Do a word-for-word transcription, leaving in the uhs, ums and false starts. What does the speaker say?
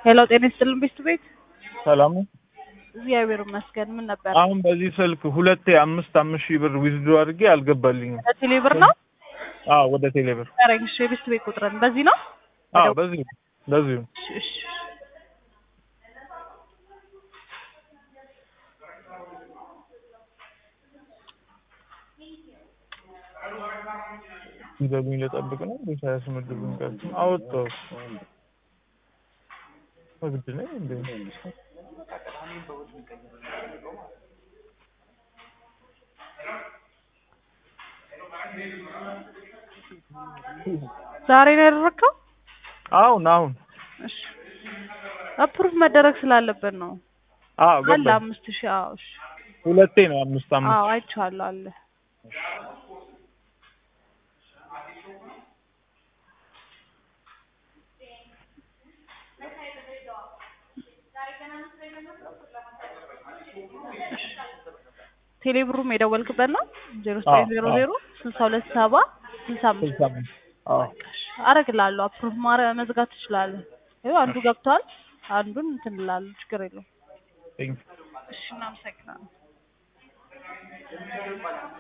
ሄሎ ጤና ይስጥልኝ ቤስት ቤት ሰላም እግዚአብሔር ይመስገን። ምን ነበር? አሁን በዚህ ስልክ ሁለቴ አምስት አምስት ሺህ ብር ዊዝድሮ አድርጌ አልገባልኝም። ወደ ቴሌ ብር ነው? አዎ ወደ ቴሌ ብር። አረግሽ ቤስት ቤት ቁጥርን በዚህ ነው? አዎ በዚህ በዚህ እሺ እንደምን ለጠብቅ ነው በሳያስ ምድቡን ቀር አወጣው ወግድ ነው እንዴ? ዛሬ ነው ያደረከው? አዎ ናው እሺ አፕሩቭ መደረግ ስላለበት ነው። አዎ ገባ አለ አምስት ሺህ አዎ እሺ ሁለቴ ነው አምስት አምስት አዎ አይቻለሁ አለ ቴሌ ብሩም የደወልክበት ነው ዜሮ ዘጠኝ ዜሮ ዜሮ ስልሳ ሁለት ሰባ ስልሳ አምስት አዎ አረግላለሁ አፕሩቭ ማረ መዝጋት ትችላለህ። ይኸው አንዱ ገብቷል አንዱን እንትን እላለሁ ችግር የለውም። ቴንክ እሺ እናመሰግናለን።